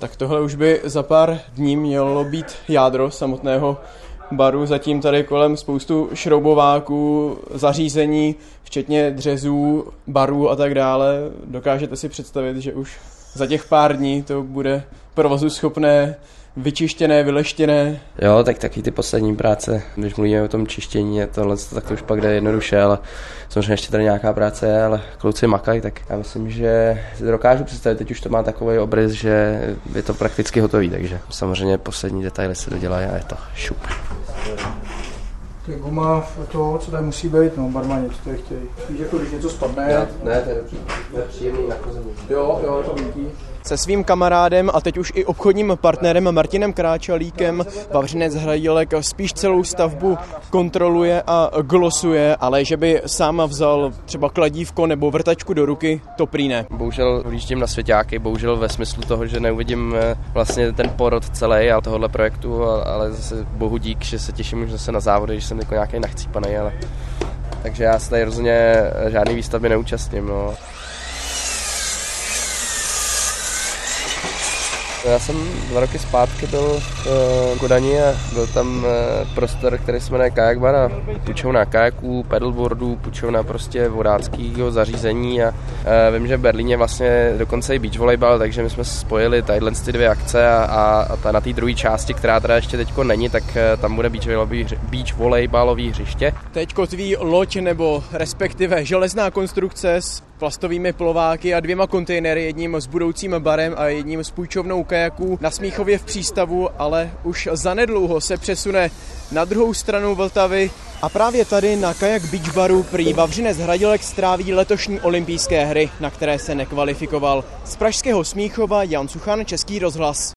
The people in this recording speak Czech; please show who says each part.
Speaker 1: Tak tohle už by za pár dní mělo být jádro samotného baru, zatím tady kolem spoustu šroubováků, zařízení, včetně dřezů, barů a tak dále. Dokážete si představit, že už za těch pár dní to bude provozu schopné, vyčištěné, vyleštěné?
Speaker 2: Jo, tak taky ty poslední práce, když mluvíme o tom čištění a tohle, tak to už pak jde jednoduše, ale samozřejmě ještě tady nějaká práce je, ale kluci makají, tak já myslím, že si to dokážu představit, teď už to má takový obrys, že je to prakticky hotový, takže samozřejmě poslední detaily se dodělají a je to šup.
Speaker 3: Ty guma, to, co tady musí být, no, barmani, co tady chtějí. Víš, jako když něco spadne.
Speaker 2: Ne, to je dobře. To je příjemný nachození.
Speaker 3: Jo, to vidí.
Speaker 1: Se svým kamarádem a teď už i obchodním partnerem Martinem Kráčalíkem Vavřinec Hradilek spíš celou stavbu kontroluje a glosuje, ale že by sám vzal třeba kladívko nebo vrtačku do ruky, to prý ne.
Speaker 2: Bohužel vlíždím na svěťáky, bohužel ve smyslu toho, že neuvidím vlastně ten porod celý a tohohle projektu, ale zase bohu dík, že se těším už zase na závody, že jsem jako nějaký nachcípanej, ale takže já se tady rozhodně žádný výstavby neúčastním, no. Já jsem 2 roky zpátky byl v Kodani a byl tam prostor, který se jmenuje Kajak Bar a půjčovna kajaků, paddleboardů, půjčovna prostě vodáckého zařízení a vím, že v Berlíně vlastně dokonce i beach volejbal, takže my jsme spojili tadyhle ty 2 akce a na té druhé části, která teda ještě teďko není, tak tam bude beach volejbalový hřiště.
Speaker 1: Teď kotví loď nebo respektive železná konstrukce s plastovými plováky a 2 kontejnery, jedním s budoucím barem a jedním s půjčovnou kajaků na Smíchově v přístavu, ale už zanedlouho se přesune na druhou stranu Vltavy a právě tady na Kajak Beach Baru prý Vavřinec Hradilek stráví letošní olympijské hry, na které se nekvalifikoval. Z pražského Smíchova Jan Suchan, Český rozhlas.